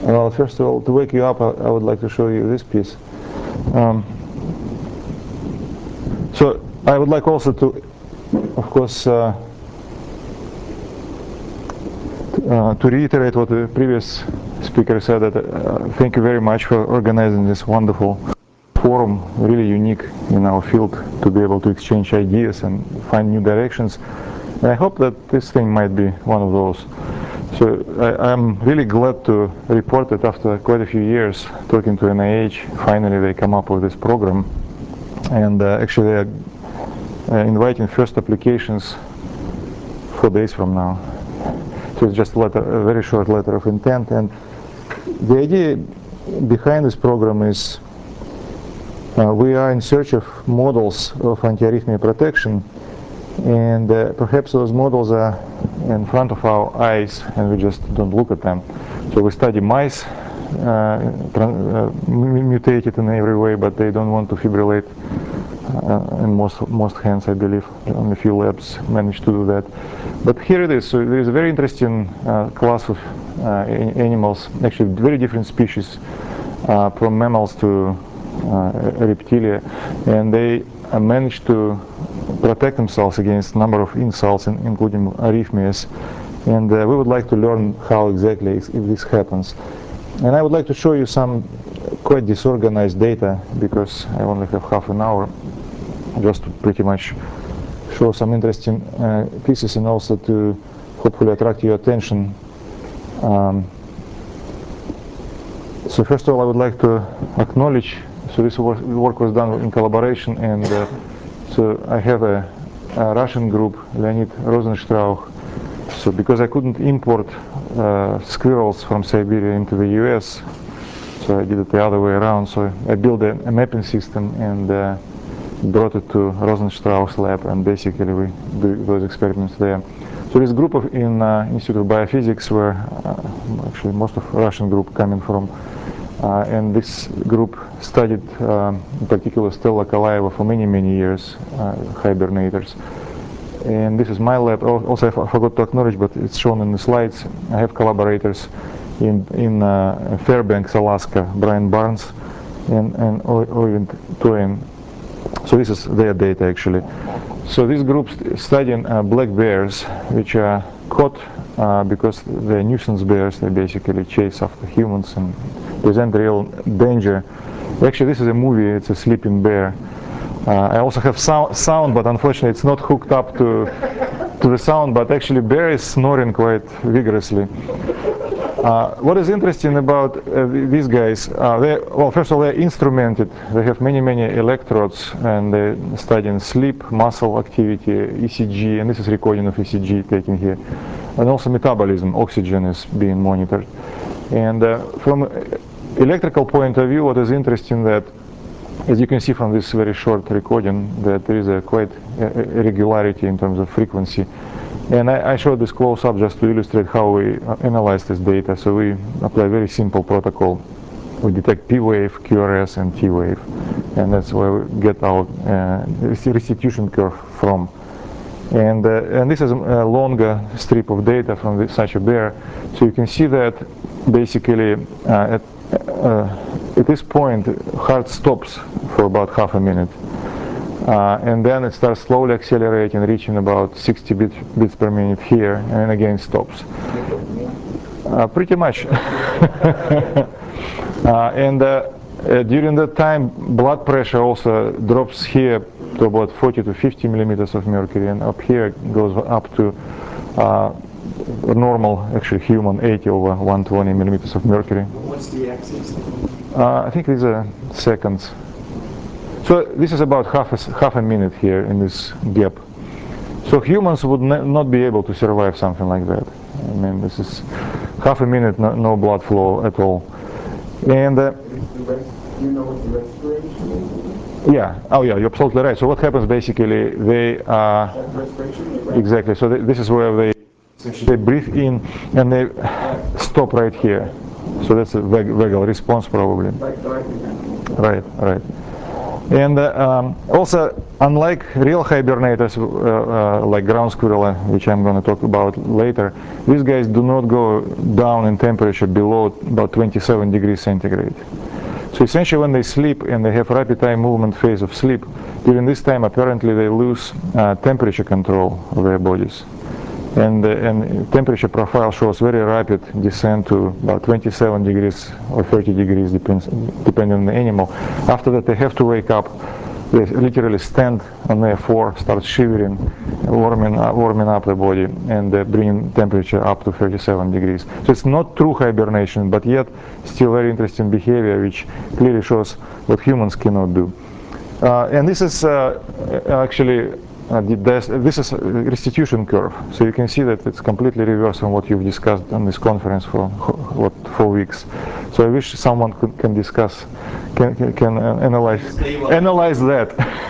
Well, first of all, to wake you up, I would like to show you this piece. So I would like also to, of course, to reiterate what the previous speaker said, that thank you very much for organizing this wonderful forum, really unique in our field, to be able to exchange ideas and find new directions. And I hope that this thing might be one of those. So I'm really glad to report that after quite a few years talking to NIH, finally they come up with this program, and actually they are inviting first applications 4 days from now. So it's just a very short letter of intent, and the idea behind this program is we are in search of models of anti-arrhythmia protection, and perhaps those models are in front of our eyes and we just don't look at them. So we study mice mutated in every way, but they don't want to fibrillate in most hands, I believe. Only a few labs manage to do that. But here it is. So there is a very interesting class of animals, actually very different species, from mammals to reptilia, and they managed to protect themselves against a number of insults, including arrhythmias, and we would like to learn how exactly this happens. And I would like to show you some quite disorganized data, because I only have half an hour, just to pretty much show some interesting pieces, and also to hopefully attract your attention. So first of all, I would like to acknowledge, so this work was done in collaboration, and so I have a Russian group, Leonid Rosenstrauch. So because I couldn't import squirrels from Siberia into the US, so I did it the other way around. So I built a mapping system and brought it to Rosenstrauch's lab, and basically we do those experiments there. So this group in Institute of Biophysics, where actually most of Russian group coming from, and this group studied in particular Stella Kalaeva for many years, hibernators. And this is my lab. Also, I forgot to acknowledge, but it's shown in the slides. I have collaborators in Fairbanks, Alaska, Brian Barnes and Oyvind Toyen. So this is their data actually. So this group studying black bears, which are caught because they're nuisance bears. They basically chase after humans and present real danger. Actually, this is a movie. It's a sleeping bear. I also have sound, but unfortunately it's not hooked up to the sound, but actually bear is snoring quite vigorously. What is interesting about these guys, well, first of all, they're instrumented. They have many electrodes, and they study sleep, muscle activity, ECG, and this is recording of ECG taken here. And also metabolism, oxygen is being monitored. And from electrical point of view, what is interesting that, as you can see from this very short recording, that there is a quite irregularity in terms of frequency. And I showed this close up just to illustrate how we analyze this data. So we apply a very simple protocol. We detect P wave, QRS, and T wave, and that's where we get our restitution curve from. And this is a longer strip of data from such a bear. So you can see that basically at this point, heart stops for about half a minute. And then it starts slowly accelerating, reaching about 60 beats per minute here, and then again stops. Pretty much. And during that time, blood pressure also drops here to about 40 to 50 millimeters of mercury, and up here it goes up to normal, actually human, 80 over 120 millimeters of mercury. What's the axis? I think these are seconds. So this is about half a minute here in this gap. So humans would not be able to survive something like that. I mean, this is half a minute, no blood flow at all. And Do you know what the respiration is? yeah, oh yeah, you're absolutely right. So what happens basically, they exactly. So this is where they breathe in and they stop right here. So that's a vagal response probably. Like Right. And also, unlike real hibernators like ground squirrel, which I'm going to talk about later, these guys do not go down in temperature below about 27 degrees centigrade. So essentially when they sleep and they have rapid eye movement phase of sleep, during this time apparently they lose temperature control of their bodies. And temperature profile shows very rapid descent to about 27 degrees or 30 degrees, depending on the animal. After that, they have to wake up. They literally stand on their floor, start shivering, warming up the body, and bringing temperature up to 37 degrees. So it's not true hibernation, but yet still very interesting behavior, which clearly shows what humans cannot do. And this is actually this is a restitution curve, so you can see that it's completely reversed from what you've discussed on this conference for 4 weeks. So I wish someone can discuss, can analyze that.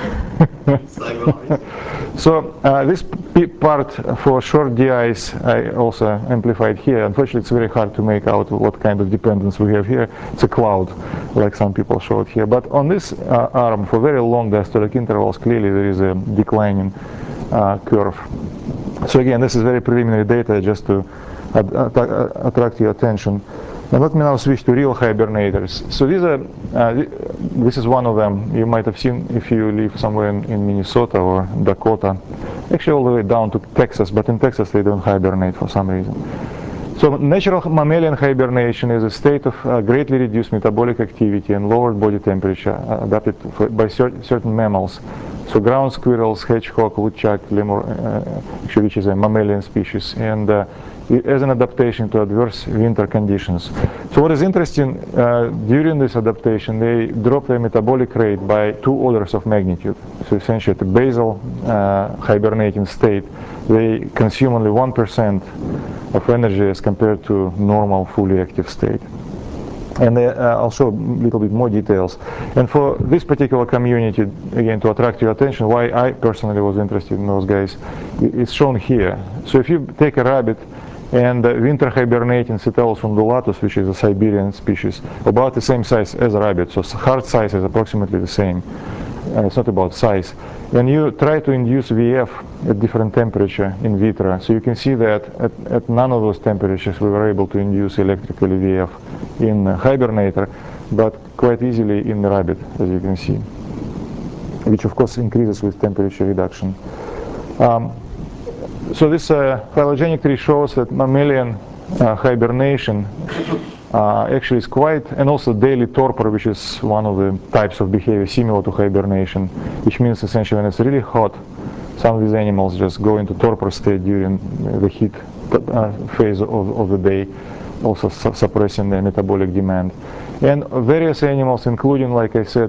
So this part for short DIs I also amplified here. Unfortunately, it's very hard to make out what kind of dependence we have here. It's a cloud, like some people showed here. But on this arm, for very long diastolic intervals, clearly there is a declining curve. So again, this is very preliminary data just to attract your attention. And let me now switch to real hibernators. So these are, this is one of them. You might have seen if you live somewhere in Minnesota or Dakota, actually all the way down to Texas, but in Texas they don't hibernate for some reason. So natural mammalian hibernation is a state of greatly reduced metabolic activity and lowered body temperature adapted by certain mammals. So ground squirrels, hedgehog, woodchuck, lemur, which is a mammalian species, and as an adaptation to adverse winter conditions. So what is interesting, during this adaptation, they drop their metabolic rate by 2 orders of magnitude. So essentially at the basal hibernating state, they consume only 1% of energy as compared to normal fully active state. And I'll show a little bit more details. And for this particular community, again, to attract your attention, why I personally was interested in those guys, it's shown here. So if you take a rabbit and winter hibernating Citellus undulatus, which is a Siberian species, about the same size as a rabbit, so heart size is approximately the same. It's not about size. When you try to induce VF at different temperature in vitro, so you can see that at none of those temperatures we were able to induce electrically VF in hibernator, but quite easily in the rabbit, as you can see, which of course increases with temperature reduction. So this phylogenetic tree shows that mammalian hibernation actually is quite, and also daily torpor, which is one of the types of behavior similar to hibernation, which means essentially when it's really hot, some of these animals just go into torpor state during the heat phase of the day, also suppressing their metabolic demand. And various animals, including, like I said,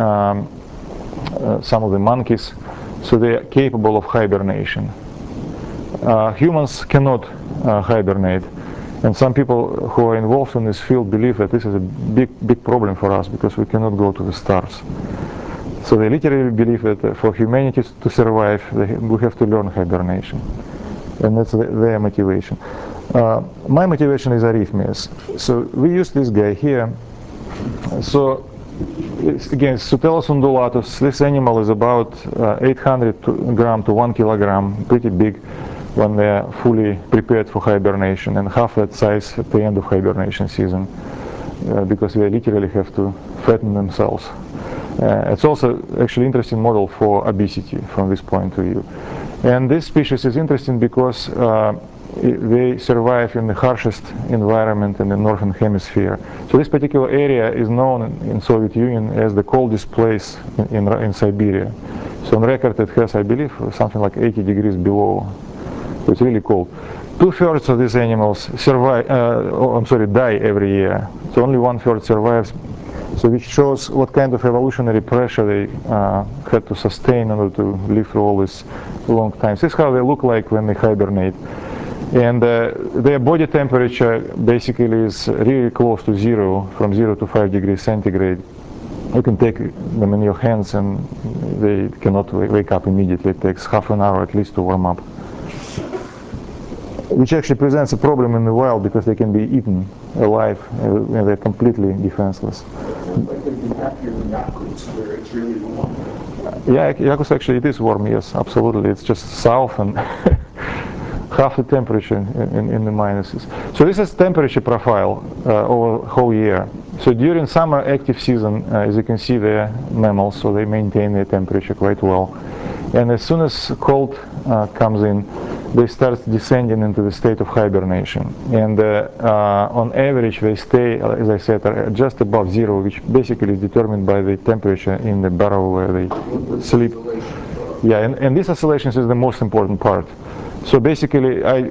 some of the monkeys, so they are capable of hibernation. Humans cannot hibernate. And some people who are involved in this field believe that this is a big problem for us because we cannot go to the stars. So they literally believe that for humanity to survive, we have to learn hibernation. And that's their motivation. My motivation is arrhythmias. So we use this guy here. So again, Citellus undulatus. This animal is about 800 gram to 1 kilogram, pretty big when they are fully prepared for hibernation, and half that size at the end of hibernation season, because they literally have to fatten themselves. It's also actually an interesting model for obesity from this point of view. And this species is interesting because they survive in the harshest environment in the northern hemisphere. So this particular area is known in Soviet Union as the coldest place in Siberia. So on record it has, I believe, something like 80 degrees below. So it's really cold. 2/3 of these animals survive, die every year. So only 1/3 survives. So which shows what kind of evolutionary pressure they had to sustain in order to live through all this long time. This is how they look like when they hibernate. And their body temperature basically is really close to zero, from 0 to 5 degrees centigrade. You can take them in your hands and they cannot wake up immediately. It takes half an hour at least to warm up. which actually presents a problem in the wild because they can be eaten alive and they're completely defenseless. Like they'd be happier in Yakutsk where it's really warm. Yeah, Yakutsk actually it is warm, yes, absolutely. It's just south and half the temperature in the minuses. So this is temperature profile over the whole year. So during summer active season, as you can see, they're mammals, so they maintain their temperature quite well. And as soon as cold comes in, they start descending into the state of hibernation. And on average, they stay, as I said, just above zero, which basically is determined by the temperature in the burrow where they sleep. Yeah, and this oscillation is the most important part. So basically, I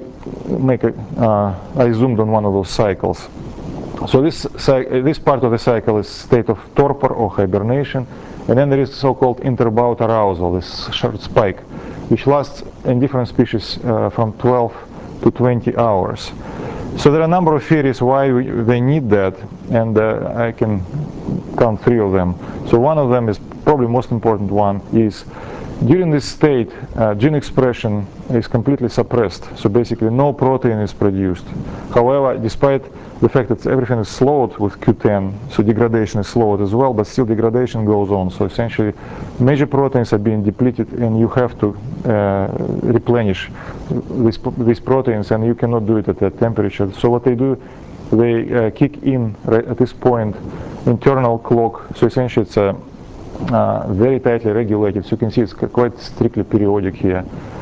zoomed on one of those cycles. So this part of the cycle is state of torpor or hibernation, and then there is so-called interbout arousal, this short spike, which lasts in different species from 12 to 20 hours. So there are a number of theories why they need that, and I can count 3 of them. So one of them is probably most important one is during this state, gene expression is completely suppressed. So basically no protein is produced. However, despite the fact that everything is slowed with Q10, so degradation is slowed as well, but still degradation goes on. So essentially major proteins are being depleted and you have to replenish these proteins, and you cannot do it at that temperature. So what they do, they kick in right at this point internal clock. So essentially it's a very tightly regulated, so you can see it's quite strictly periodic here,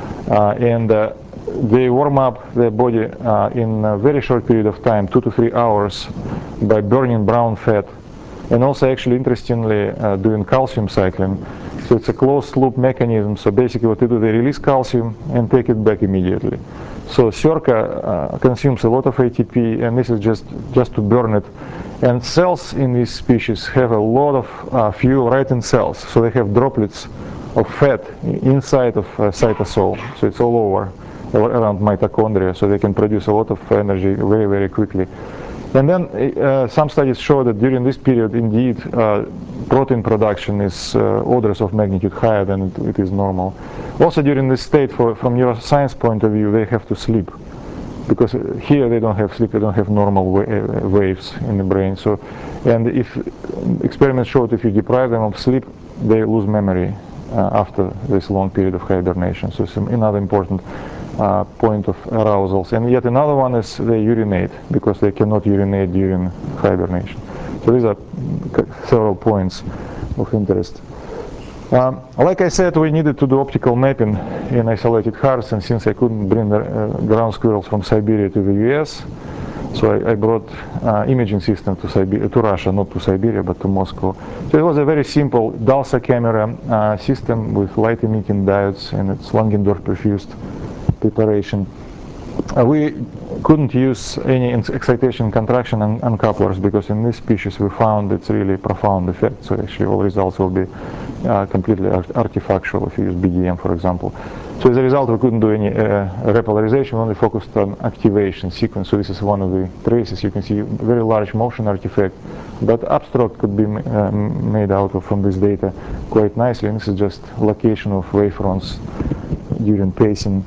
and they warm up their body in a very short period of time, 2 to 3 hours, by burning brown fat, and also actually interestingly doing calcium cycling. So it's a closed loop mechanism. So basically what they do, they release calcium and take it back immediately. So Circa consumes a lot of ATP, and this is just to burn it. And cells in these species have a lot of fuel right in cells. So they have droplets of fat inside of cytosol. So it's all over around mitochondria. So they can produce a lot of energy very, very quickly. And then some studies show that during this period, indeed, protein production is orders of magnitude higher than it is normal. Also during this state, from neuroscience point of view, they have to sleep. Because here they don't have sleep, they don't have normal waves in the brain. So, and if experiments showed if you deprive them of sleep, they lose memory after this long period of hibernation. So it's another important point of arousals. And yet another one is they urinate, because they cannot urinate during hibernation. So these are several points of interest. Like I said, we needed to do optical mapping in isolated hearts, and since I couldn't bring the ground squirrels from Siberia to the US, so I brought imaging system to Russia, not to Siberia, but to Moscow. So it was a very simple DALSA camera system with light emitting diodes, and it's Langendorf perfused preparation. We couldn't use any excitation contraction uncouplers, because in this species we found it's really profound effect. So actually all results will be completely artifactual if you use BDM, for example. So as a result, we couldn't do any repolarization, we only focused on activation sequence. So this is one of the traces. You can see very large motion artifact, but upstroke could be made out of from this data quite nicely. And this is just location of wavefronts during pacing.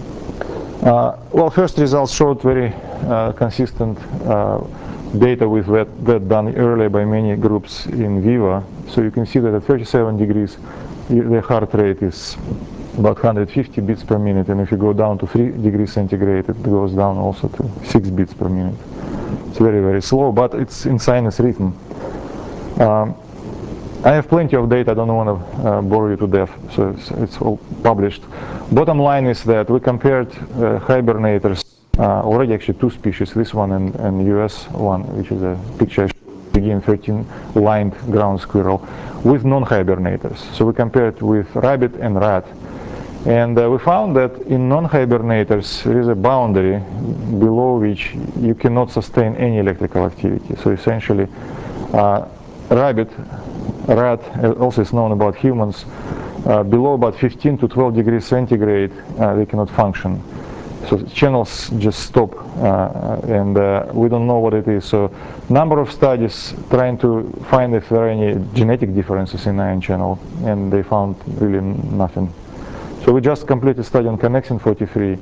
Well, first results showed very consistent data with that done earlier by many groups in Viva. So you can see that at 37 degrees, the heart rate is about 150 beats per minute, and if you go down to 3 degrees centigrade, it goes down also to 6 beats per minute. It's very, very slow, but it's in sinus rhythm. I have plenty of data, I don't want to bore you to death, so it's all published. Bottom line is that we compared hibernators, already actually 2 species, this one and US one, which is a picture again 13 lined ground squirrel, with non-hibernators. So we compared with rabbit and rat. And we found that in non-hibernators there is a boundary below which you cannot sustain any electrical activity. So essentially rabbit, rat, also is known about humans, below about 15 to 12 degrees centigrade they cannot function. So channels just stop, and we don't know what it is. So number of studies trying to find if there are any genetic differences in ion channel, and they found really nothing. So we just completed a study on Connexin 43,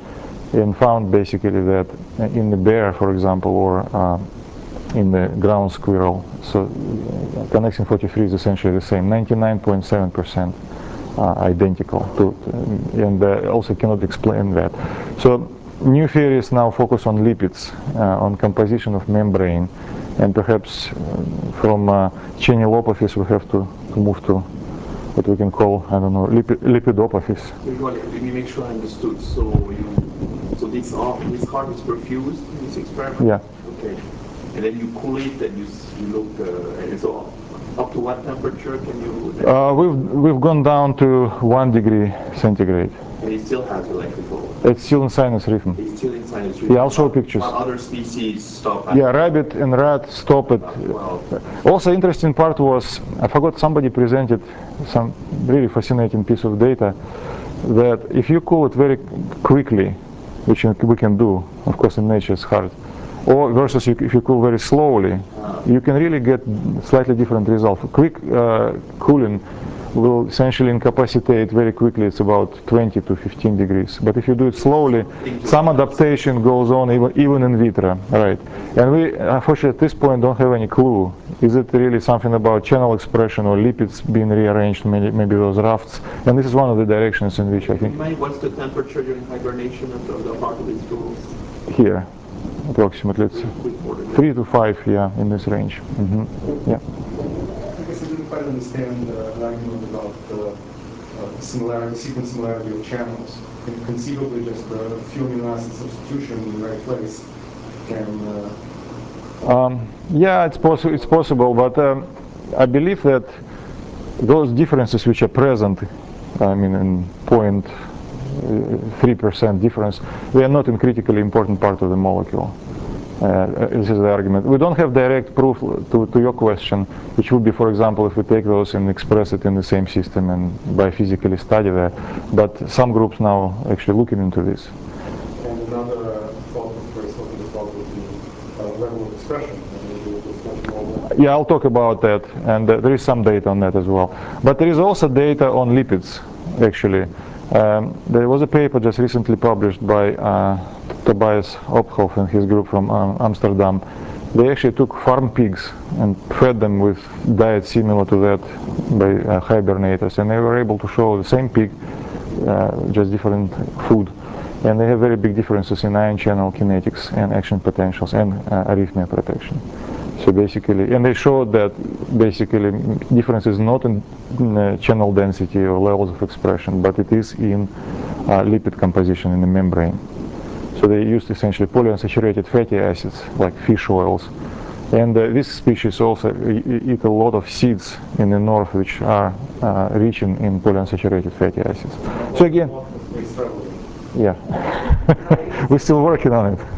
and found basically that in the bear, for example, or in the ground squirrel, so connexin 43 is essentially the same, 99.7% identical to, and also cannot explain that. So new theories now focus on lipids, on composition of membrane, and perhaps from chenielopathies we have to move to what we can call, I don't know, lipidopathies. Usually, let me make sure I understood. So this heart is perfused in this experiment? Yeah. Okay. And then you cool it and you look, and so up to what temperature can you? We've gone down to 1 degree centigrade. And it still has electrical. It's still in sinus rhythm. It's still in sinus rhythm. Yeah, I'll show pictures. Other species stop. Yeah, rabbit and rat stop it. Well, Also, interesting part was, I forgot, somebody presented some really fascinating piece of data that if you cool it very quickly, which we can do, of course in nature it's hard, or versus if you cool very slowly, you can really get slightly different result. Quick cooling will essentially incapacitate very quickly. It's about 20 to 15 degrees. But if you do it slowly, some adaptation goes on even in vitro, right? And we, unfortunately, at this point don't have any clue. Is it really something about channel expression or lipids being rearranged, maybe those rafts? And this is one of the directions in which I think. What's the temperature during hibernation of the heart of these tools? Here, approximately, it's 3 to 5, yeah, in this range. Yeah. I guess I didn't quite understand the argument about similarity, sequence similarity of channels. Conceivably, just a few amino acid substitution in the right place can. Yeah, it's possible, but I believe that those differences which are present, I mean, in 0.3% difference, they are not in critically important part of the molecule. This is the argument. We don't have direct proof to your question, which would be, for example, if we take those and express it in the same system and biophysically study that. But some groups now actually looking into this. And another thought was very something about the level of expression. Yeah, I'll talk about that, and there is some data on that as well. But there is also data on lipids, actually. There was a paper just recently published by Tobias Ophoff and his group from Amsterdam. They actually took farm pigs and fed them with diet similar to that by hibernators, and they were able to show the same pig, just different food. And they have very big differences in ion channel kinetics and action potentials and arrhythmia protection. So basically, and they showed that basically difference is not in channel density or levels of expression, but it is in lipid composition in the membrane. So they used essentially polyunsaturated fatty acids like fish oils. And this species also eat a lot of seeds in the north which are rich in polyunsaturated fatty acids. So again, yeah, we're still working on it.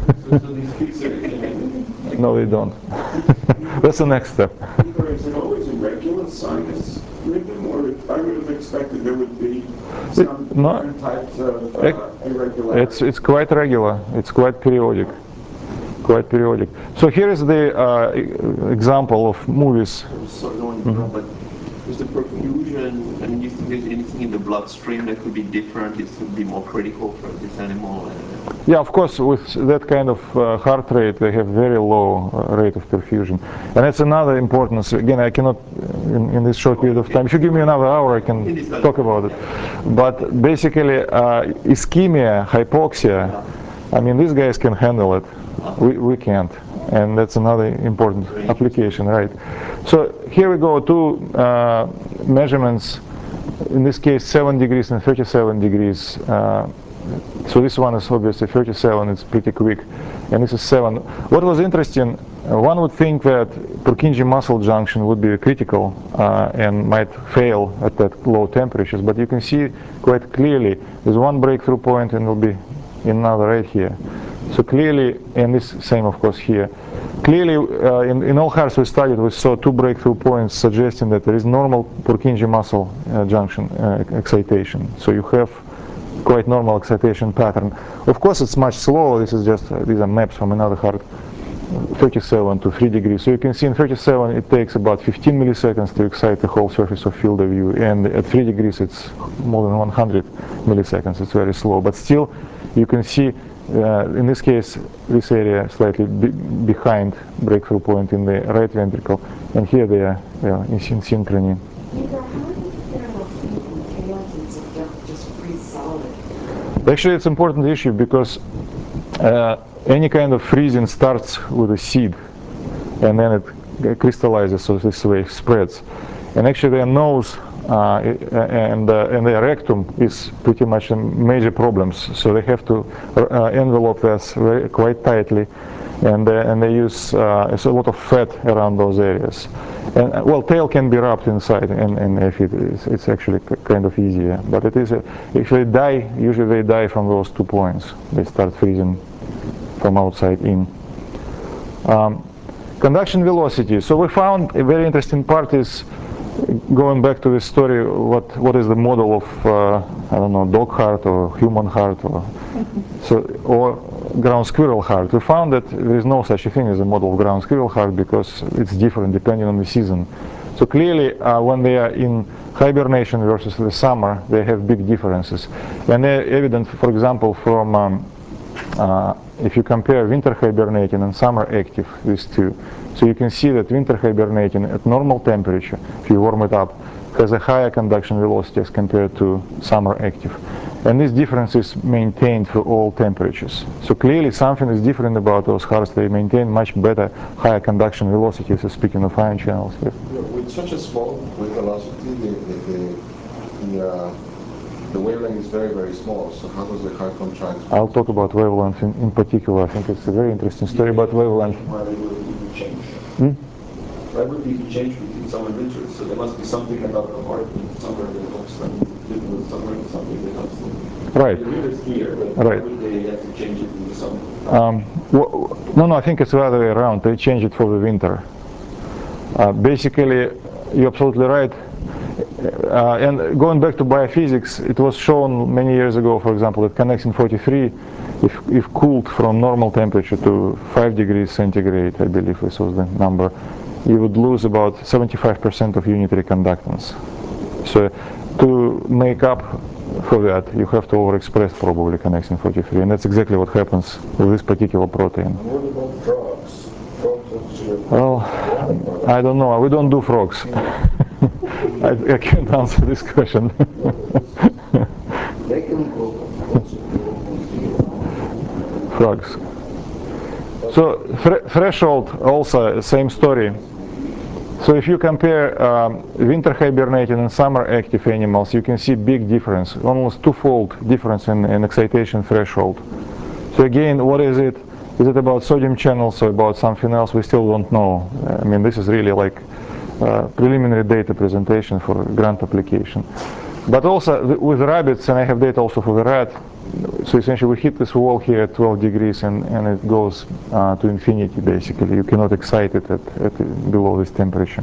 No, they don't. That's the next step. Is it always a regular sinus rhythm, or I would have expected there would be some different types of irregularities? It's quite regular. It's quite periodic. Quite periodic. So here is the example of movies. But is the perfusion, I mean, do you think there's anything in the bloodstream that could be different? It would be more critical for this animal? Yeah, of course, with that kind of heart rate, they have very low rate of perfusion. And that's another importance. Again, I cannot, in this short period of time, if you give me another hour, I can talk about it. But basically, ischemia, hypoxia, I mean, these guys can handle it. We can't. And that's another important application, right? So here we go, two measurements, in this case 7 degrees and 37 degrees. So this one is obviously 37, it's pretty quick, and this is 7. What was interesting, one would think that Purkinje muscle junction would be critical and might fail at that low temperatures, but you can see quite clearly there's one breakthrough point and will be another right here. So clearly, and this same of course here, clearly in all hearts we studied, we saw 2 breakthrough points suggesting that there is normal Purkinje muscle junction excitation. So you have quite normal excitation pattern. Of course it's much slower. This is just, these are maps from another heart. 37 to 3 degrees. So you can see in 37 it takes about 15 milliseconds to excite the whole surface of field of view, and at 3 degrees it's more than 100 milliseconds. It's very slow, but still you can see In this case, this area slightly behind breakthrough point in the right ventricle, and here they are in synchrony. Actually, it's an important issue because any kind of freezing starts with a seed, and then it crystallizes, so this way spreads. And actually, their nose and their rectum is pretty much major problems. So they have to envelope this quite tightly, and they use it's a lot of fat around those areas. And well, tail can be wrapped inside, and if it's actually kind of easier. But it is if they die, usually they die from those 2 points. They start freezing from outside in. Conduction velocity. So we found a very interesting part is going back to the story. What is the model of I don't know, dog heart or human heart or ground squirrel heart? We found that there is no such a thing as a model of ground squirrel heart because it's different depending on the season. So clearly, when they are in hibernation versus the summer, they have big differences, and they're evident. For example, from if you compare winter hibernating and summer active, these two, so you can see that winter hibernating at normal temperature, if you warm it up, has a higher conduction velocity as compared to summer active. And this difference is maintained through all temperatures. So clearly something is different about those hearts. They maintain much better, higher conduction velocities, speaking of ion channels. Yes. With such a small wave velocity, the wavelength is very, very small, so how does the heart contract? I'll talk about wavelength in particular. I think it's a very interesting story about wavelength. Why they would change? Why would people change between summer and winter? So there must be something about the heart in summer that helps them live with summer and something that helps them. Right. The winter is here, but why would they have to change it in the summer? No, I think it's the other way around. They change it for the winter. Basically, you're absolutely right. And going back to biophysics, it was shown many years ago, for example, that connexin 43, if cooled from normal temperature to 5 degrees centigrade, I believe this was the number, you would lose about 75% of unitary conductance. So to make up for that, you have to overexpress probably connexin 43, and that's exactly what happens with this particular protein. And what about frogs? Well, I don't know. We don't do frogs. I can't answer this question. Frogs. So threshold also same story. So if you compare winter hibernating and summer active animals, you can see big difference, almost twofold difference in excitation threshold. So again, what is it? Is it about sodium channels or about something else? We still don't know. I mean, this is really like preliminary data presentation for grant application. But also with rabbits, and I have data also for the rat, so essentially we hit this wall here at 12 degrees and it goes to infinity basically. You cannot excite it at below this temperature.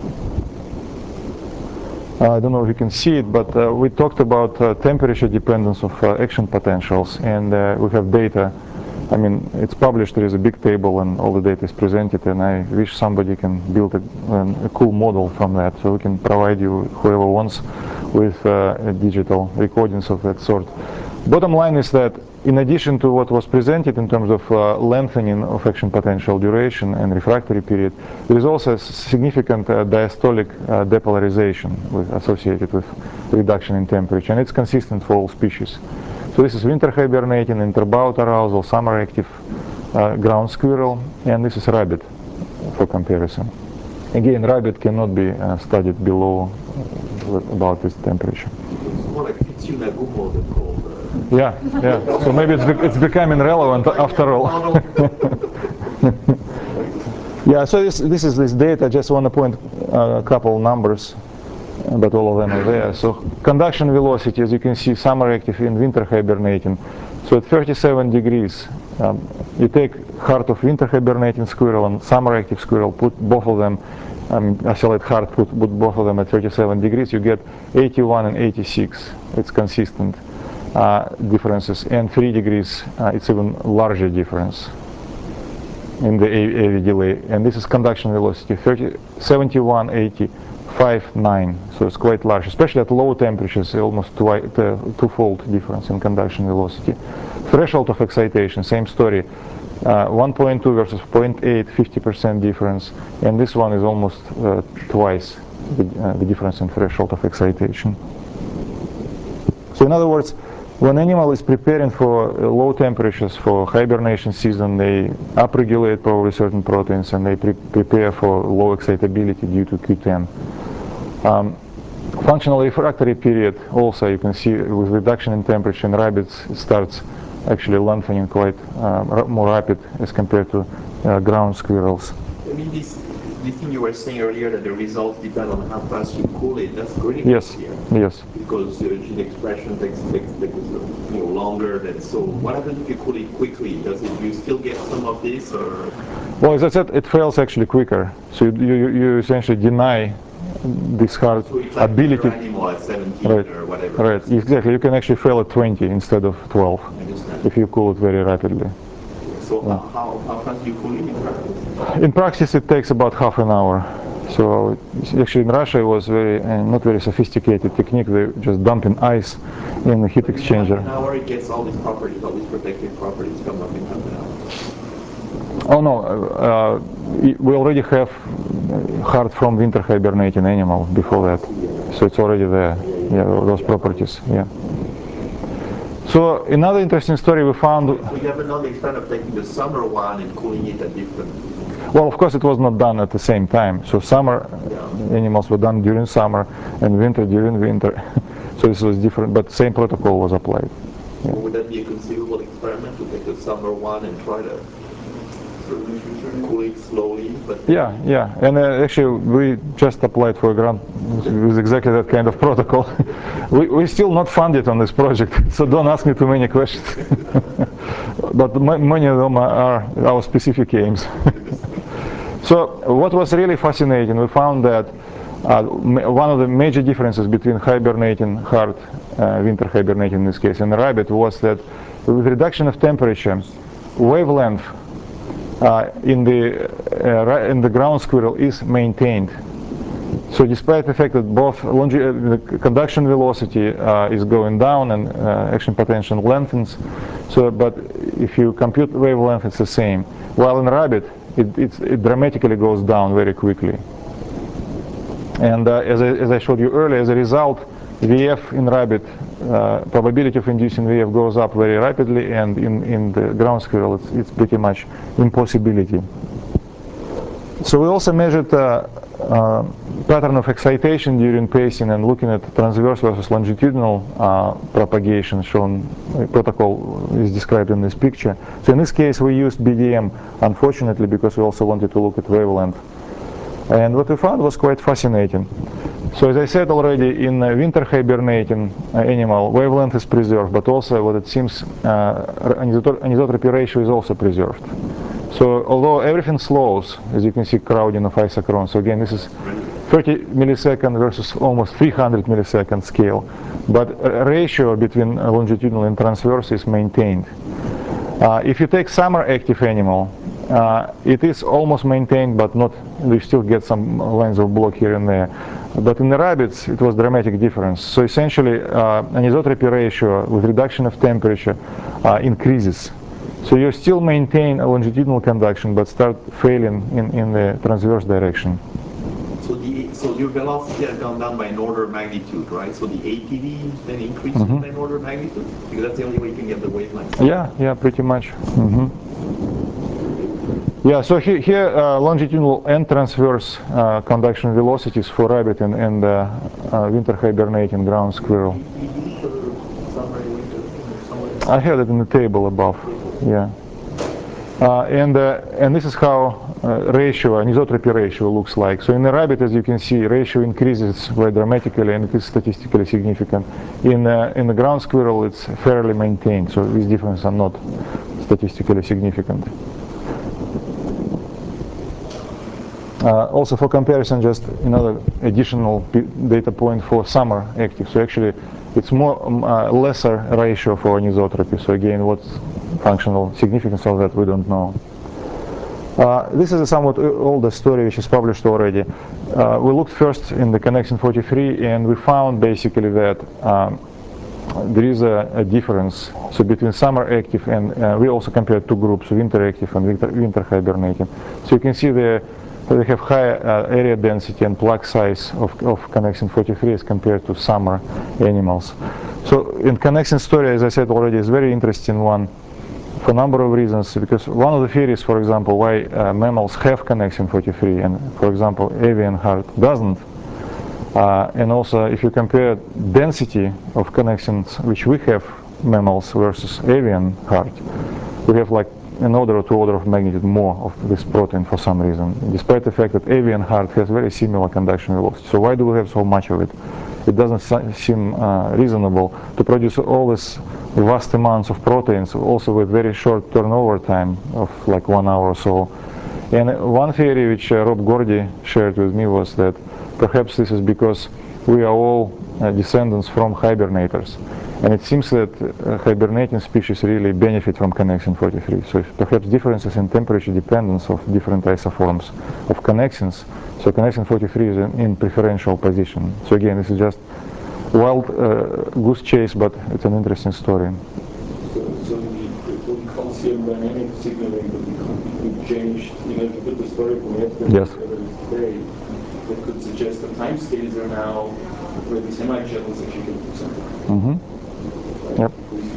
I don't know if you can see it, but we talked about temperature dependence of action potentials, and we have data. I mean, it's published, there is a big table and all the data is presented, and I wish somebody can build a cool model from that, so we can provide you, whoever wants, with digital recordings of that sort. Bottom line is that in addition to what was presented in terms of lengthening of action potential duration and refractory period, there is also a significant diastolic depolarization associated with reduction in temperature, and it's consistent for all species. So this is winter hibernating, interbout arousal, summer active ground squirrel, and this is rabbit for comparison. Again, rabbit cannot be studied below about this temperature. It's more like Tsunagumo, they're called. Yeah. So maybe it's becoming relevant after all. Yeah. So this is this data. I just want to point a couple numbers, but all of them are there. So conduction velocity, as you can see, summer active in winter hibernating. So at 37 degrees, you take heart of winter hibernating squirrel and summer active squirrel, put both of them, isolate heart, put both of them at 37 degrees, you get 81 and 86. It's consistent differences. And 3 degrees, it's even larger difference in the AV delay. And this is conduction velocity, 71, 80. 0.59, so it's quite large, especially at low temperatures, almost twofold difference in conduction velocity. Threshold of excitation, same story, 1.2 versus 0.8, 50% difference, and this one is almost twice the difference in threshold of excitation. So in other words, when animal is preparing for low temperatures for hibernation season, they upregulate probably certain proteins and they prepare for low excitability due to Q10. Functional refractory period also, you can see with reduction in temperature in rabbits, it starts actually lengthening quite more rapid as compared to ground squirrels. I mean, this thing you were saying earlier that the results depend on how fast you cool it, that's critical Yes, here. yes. Because gene expression takes longer than so. What happens if you cool it quickly? Do you still get some of this, or? Well, as I said, it fails actually quicker. So you essentially deny this hard So it's like ability. your animal at 17 Right, or whatever. right, exactly. You can actually fail at 20 instead of 12 I understand. if you cool it very rapidly. So how fast do you cool it in practice? In practice, it takes about half an hour. So actually, in Russia, it was not very sophisticated technique. They just dump in ice in the heat exchanger. In an hour, it gets all these properties, all these protective properties come up in half an hour. Oh no, we already have heart from winter hibernating animal before that, so it's already there. Yeah, those properties. Yeah. So another interesting story we found. So you have another experiment of taking the summer one and cooling it at different. Well, of course, it was not done at the same time. So summer animals were done during summer, and winter during winter. So this was different, but same protocol was applied. Yeah. Would that be a conceivable experiment to take the summer one and try to cool it slowly? But Yeah, and actually we just applied for a grant with exactly that kind of protocol. We're still not funded on this project, so don't ask me too many questions. But many of them are our specific aims. So what was really fascinating, we found that one of the major differences between hibernating heart, winter hibernating in this case, and the rabbit was that with reduction of temperature, wavelength in the ground squirrel is maintained. So despite the fact that both the conduction velocity is going down and action potential lengthens, but if you compute wavelength, it's the same. While in rabbit, it dramatically goes down very quickly. And as I showed you earlier, as a result, VF in rabbit, probability of inducing VF goes up very rapidly, and in the ground squirrel, it's pretty much impossibility. So we also measured pattern of excitation during pacing and looking at transverse versus longitudinal propagation shown. Protocol is described in this picture. So in this case, we used BDM, unfortunately, because we also wanted to look at wavelength. And what we found was quite fascinating. So as I said already, in winter hibernating animal, wavelength is preserved, but also what it seems, anisotropy ratio is also preserved. So although everything slows, as you can see, crowding of isochron. So again, this is 30 millisecond versus almost 300 millisecond scale, but ratio between longitudinal and transverse is maintained. If you take summer active animal, it is almost maintained, but not. We still get some lines of block here and there. But in the rabbits, it was dramatic difference. So essentially, anisotropy ratio with reduction of temperature increases. So you still maintain a longitudinal conduction, but start failing in the transverse direction. So your velocity has gone down by an order of magnitude, right? So the ATV then increases by an order of magnitude? Because that's the only way you can get the wavelength. Yeah, pretty much. Yeah, so here longitudinal and transverse conduction velocities for rabbit and winter hibernating ground squirrel. I have it in the table above. Yeah, and this is how ratio, anisotropy ratio looks like. So in the rabbit, as you can see, ratio increases very dramatically, and it is statistically significant. In the ground squirrel, it's fairly maintained. So these differences are not statistically significant. Also for comparison, just another additional data point for summer active. So actually, it's lesser ratio for anisotropy. So again, what's functional significance of that, we don't know. This is a somewhat older story which is published already. We looked first in the Connexin 43 and we found basically that there is a difference between summer active and we also compared two groups, winter active and winter hibernating. So you can see they have higher area density and plaque size of Connexin 43 as compared to summer animals. So in Connexin story, as I said already, is a very interesting one for a number of reasons, because one of the theories, for example, why mammals have Connexin 43 and, for example, avian heart doesn't, and also if you compare density of connexins which we have mammals versus avian heart, we have like an order or two order of magnitude more of this protein for some reason, despite the fact that avian heart has very similar conduction velocity. So why do we have so much of it? It doesn't seem reasonable to produce all these vast amounts of proteins also with very short turnover time of like 1 hour or so. And one theory which Rob Gordy shared with me was that perhaps this is because we are all descendants from hibernators. And it seems that hibernating species really benefit from Connexin 43. So perhaps differences in temperature dependence of different isoforms of connexins. So Connexin 43 is in preferential position. So again, this is just wild goose chase, but it's an interesting story. So the calcium dynamic signaling would be completely changed. You know, if you put the story from yesterday Yes. today, that could suggest that time scales are now where these hemi-channels actually can do something. Mm-hmm. Yep.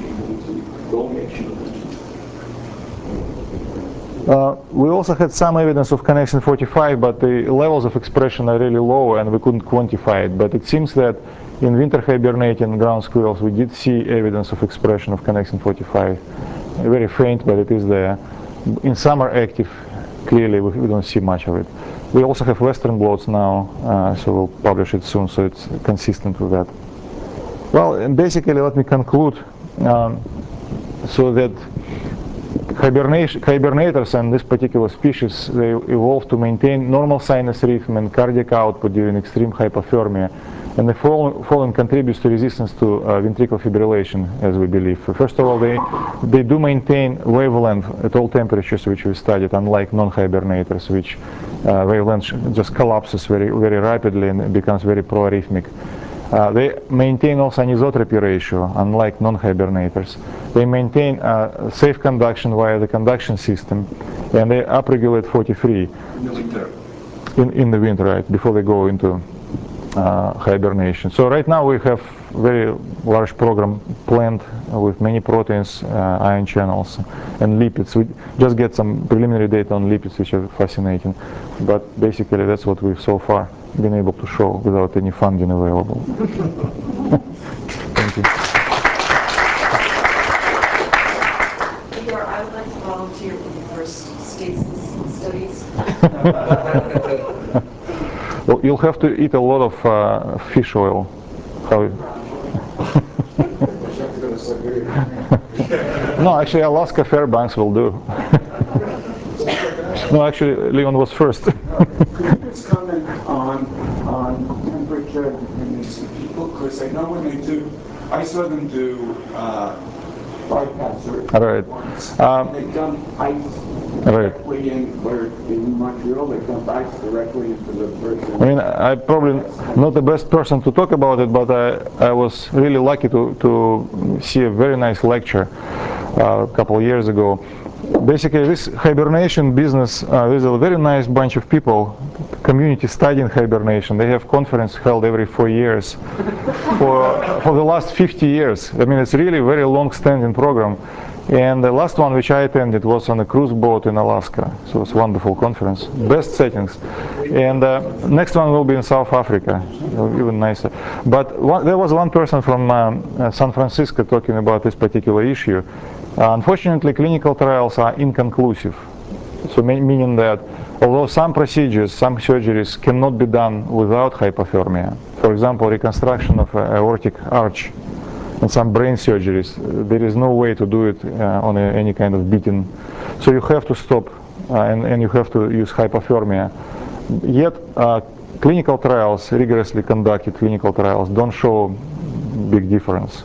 We also had some evidence of Connexin 45, but the levels of expression are really low and we couldn't quantify it. But it seems that in winter hibernating ground squirrels we did see evidence of expression of Connexin 45. Very faint, but it is there. In summer active, clearly we don't see much of it. We also have Western blots now, so we'll publish it soon, so it's consistent with that. Well, and basically let me conclude so that hibernators and this particular species, they evolved to maintain normal sinus rhythm and cardiac output during extreme hypothermia. And the following contributes to resistance to ventricular fibrillation, as we believe. First of all, they do maintain wavelength at all temperatures which we studied, unlike non-hibernators, which wavelength just collapses very, very rapidly and becomes very pro-arrhythmic. They maintain also anisotropy ratio, unlike non-hibernators. They maintain safe conduction via the conduction system, and they upregulate 43 In the winter. in the winter, right, before they go into hibernation. So right now we have very large program planned with many proteins, ion channels, and lipids. We just get some preliminary data on lipids, which are fascinating. But basically, that's what we've so far been able to show without any funding available. Thank you. Igor, I would like to volunteer for the first states studies. Well, you'll have to eat a lot of fish oil. No, actually, Alaska Fairbanks will do. No, actually, Leon was first. Could you just comment on temperature dependency people? Because I know when they do, I saw them do bypass surgery Right. once. Um, They dump ice Right. directly in, where in Montreal they dump ice directly into the person. I mean, I'm probably not the best person to talk about it, but I was really lucky to see a very nice lecture a couple of years ago. Basically, this hibernation business, there's a very nice bunch of people, community studying hibernation. They have conference held every 4 years for the last 50 years. I mean, it's really a very long-standing program. And the last one which I attended was on a cruise boat in Alaska. So it's a wonderful conference, best settings. And next one will be in South Africa, even nicer. But there was one person from San Francisco talking about this particular issue. Unfortunately, clinical trials are inconclusive. So meaning that although some procedures, some surgeries cannot be done without hypothermia, for example, reconstruction of aortic arch and some brain surgeries, there is no way to do it on any kind of beating. So you have to stop and you have to use hypothermia. Yet clinical trials, rigorously conducted clinical trials, don't show big difference.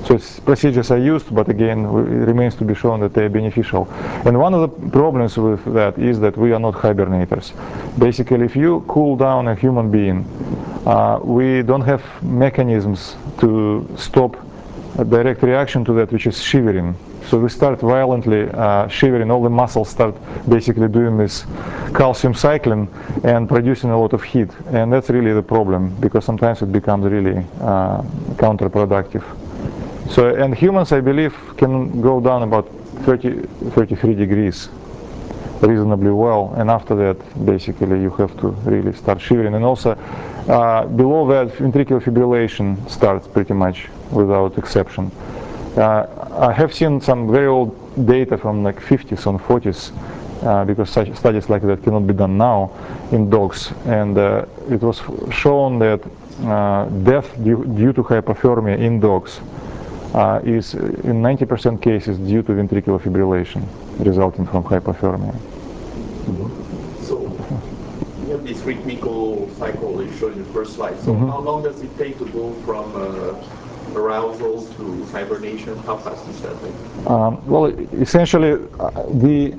So procedures are used, but again, it remains to be shown that they are beneficial. And one of the problems with that is that we are not hibernators. Basically, if you cool down a human being, we don't have mechanisms to stop a direct reaction to that, which is shivering. So we start violently shivering, all the muscles start basically doing this calcium cycling and producing a lot of heat. And that's really the problem, because sometimes it becomes really counterproductive. So, and humans, I believe, can go down about 33 degrees reasonably well, and after that, basically, you have to really start shivering. And also, below that, ventricular fibrillation starts pretty much without exception. I have seen some very old data from like 50s and 40s, because such studies like that cannot be done now in dogs, and it was shown that death due to hypothermia in dogs is in 90% cases due to ventricular fibrillation resulting from hypothermia. So you have this rhythmical cycle that you showed in the first slide. So how long does it take to go from arousal to hibernation? How fast is that thing? Well, essentially, the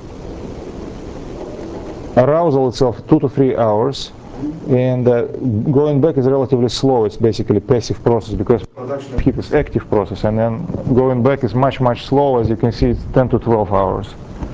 arousal itself 2 to 3 hours, and going back is relatively slow. It's basically a passive process, because production of heat is active process, and then going back is much slower. As you can see, it's 10 to 12 hours.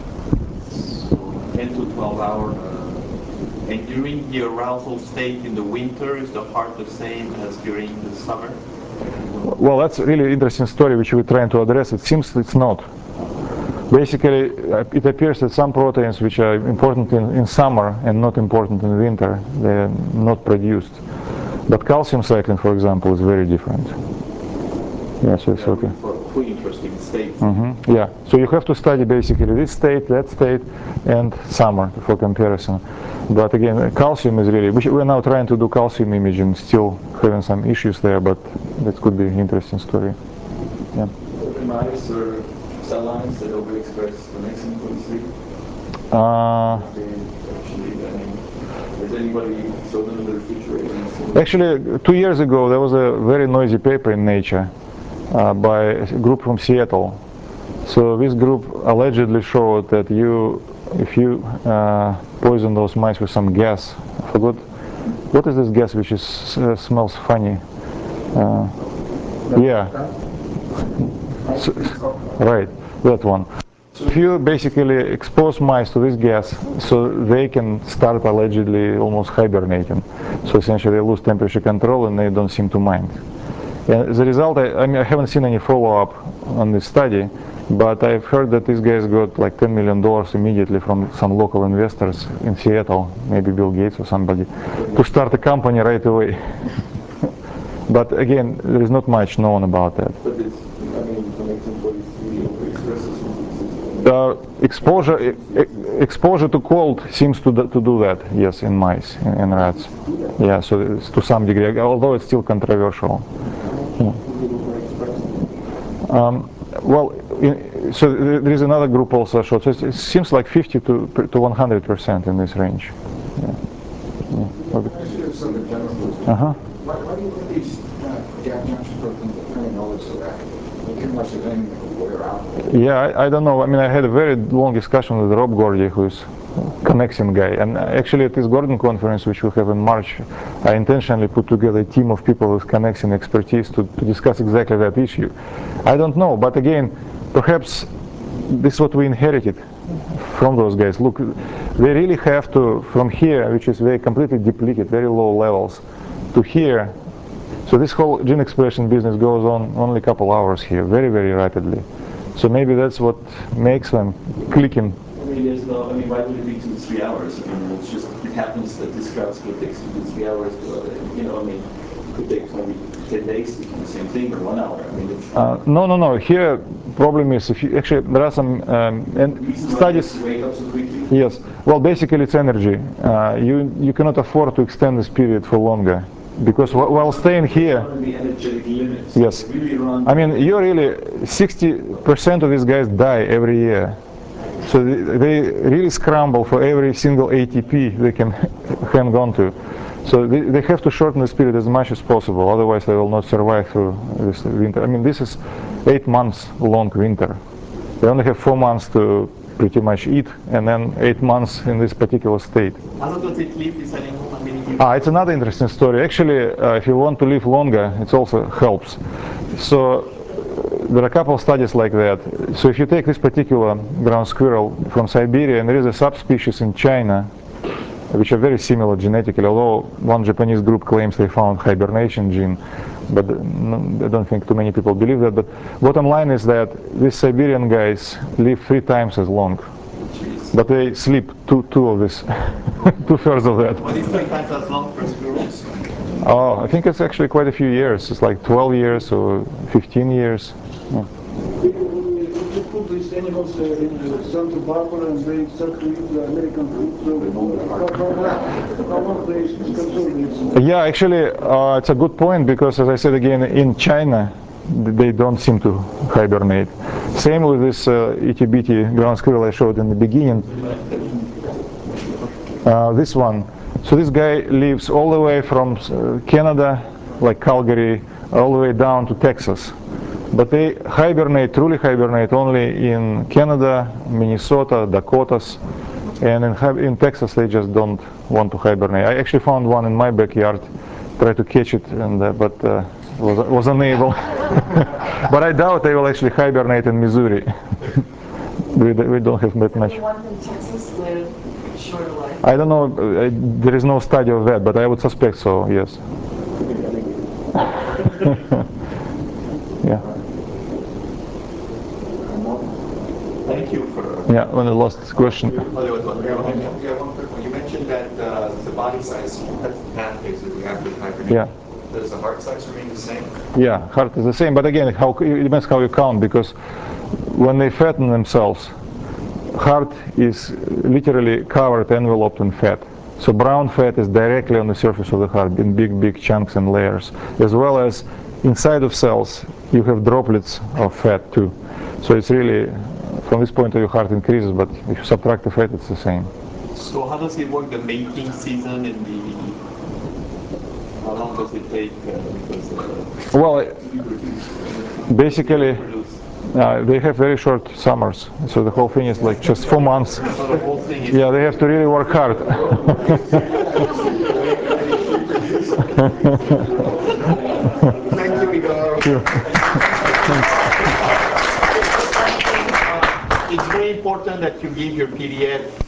10 to 12 hours. And during the arousal state in the winter, is the heart the same as during the summer? Well, that's a really interesting story which we're trying to address. It seems it's not. Basically, it appears that some proteins which are important in summer and not important in winter, they're not produced. But calcium cycling, for example, is very different. Yeah, so it's okay. For interesting states. Yeah, so you have to study basically this state, that state, and summer for comparison. But again, calcium is really, we're now trying to do calcium imaging, still having some issues there, but that could be an interesting story. Yeah. Mice or cell lines that overexpress connexin 23? Has anybody showed them in the refrigerator? Actually, 2 years ago, there was a very noisy paper in Nature by a group from Seattle. So this group allegedly showed that if you poison those mice with some gas, I forgot, what is this gas which smells funny? Yeah. So, right, that one. So if you basically expose mice to this gas, so they can start allegedly almost hibernating. So essentially they lose temperature control and they don't seem to mind. And as a result, I mean, I haven't seen any follow-up on this study, but I've heard that these guys got like $10 million immediately from some local investors in Seattle, maybe Bill Gates or somebody, to start a company right away. But again, there is not much known about that. But it's, I mean, connexin 23 overexpresses. Exposure to cold seems to do that, yes, in mice, in rats. Yeah, so it's to some degree, although it's still controversial. Well, so there is another group also showed. So it seems like 50 to 100% in this range. Yeah. Why do you think these gap junction proteins are turning over so rapidly? Pretty much everything wear out. Yeah, I don't know. I mean, I had a very long discussion with Rob Gordy, who is Connexin guy, and actually at this Gordon conference, which we have in March, I intentionally put together a team of people with Connexin expertise to discuss exactly that issue. I don't know, but again, perhaps this is what we inherited from those guys. Look, they really have to, from here, which is very completely depleted, very low levels, to here. So this whole gene expression business goes on only a couple hours here, very rapidly. So maybe that's what makes them clicking. I mean, there's no, I mean, why would it be 2 to 3 hours? I mean, it's just, it happens that this crowd split takes 2 to 3 hours. You know, I mean, it could take maybe 10 days to do the same thing, or 1 hour. I mean, it's... No. Here, problem is, if you actually, there are some studies. Wake up so quickly. Yes. Well, basically, it's energy. You cannot afford to extend this period for longer. Because while staying here, yes, I mean, you really 60% of these guys die every year, so they really scramble for every single ATP they can hang on to. So they have to shorten this period as much as possible, otherwise they will not survive through this winter. I mean, this is 8 months long winter. They only have 4 months to pretty much eat, and then 8 months in this particular state. How long does it live, this animal? How many years? It's another interesting story. Actually, if you want to live longer, it also helps. So there are a couple of studies like that. So if you take this particular ground squirrel from Siberia, and there is a subspecies in China, which are very similar genetically, although one Japanese group claims they found hibernation gene, but I don't think too many people believe that. But bottom line is that these Siberian guys live 3 times as long, but they sleep two of this, 2/3 of that. What is 3 times as long for squirrels? Oh, I think it's actually quite a few years. It's like 12 years or 15 years. Yeah. If you put these animals in Santa Barbara and they start to eat the American food, so how long they consume this? Yeah, actually, it's a good point, because, as I said again, in China, they don't seem to hibernate. Same with this itty bitty ground squirrel I showed in the beginning. This one. So this guy lives all the way from Canada, like Calgary, all the way down to Texas. But they hibernate, truly hibernate, only in Canada, Minnesota, Dakotas, and in Texas they just don't want to hibernate. I actually found one in my backyard, tried to catch it, and but was unable. But I doubt they will actually hibernate in Missouri. we don't have that much. The ones in Texas live shorter life. I don't know, there is no study of that, but I would suspect so, yes. Yeah. Thank you for... Yeah, on the last question. Oh, there was one. Yeah, one quick one. You mentioned that the body size cuts in half basically after hibernation. Yeah. Does the heart size remain the same? Yeah, heart is the same, but again, it depends how you count, because when they fatten themselves, heart is literally covered, enveloped in fat. So brown fat is directly on the surface of the heart in big chunks and layers, as well as inside of cells you have droplets of fat too. So it's really, from this point of view, heart increases, but if you subtract the fat, it's the same. So how does it work, the mating season and the... How long does it take? Well, basically, they have very short summers, so the whole thing is like just 4 months. So the whole thing is... Yeah, they have to really work hard. Thank you, Igor. Sure. It's very important that you give your PDF